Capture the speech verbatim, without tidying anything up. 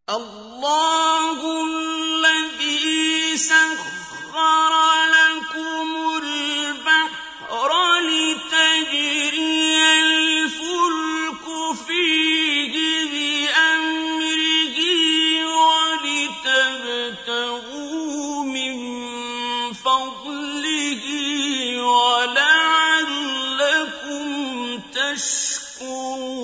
اللَّهُ الَّذِي سَخَّرَ لَكُمُ الْبَحْرَ لِتَجْرِيَ الْفُلْكُ فِيهِ بِأَمْرِهِ وَلِتَبْتَغُوا مِن فَضْلِهِ وَلَعَلَّكُمْ تَشْكُرُونَ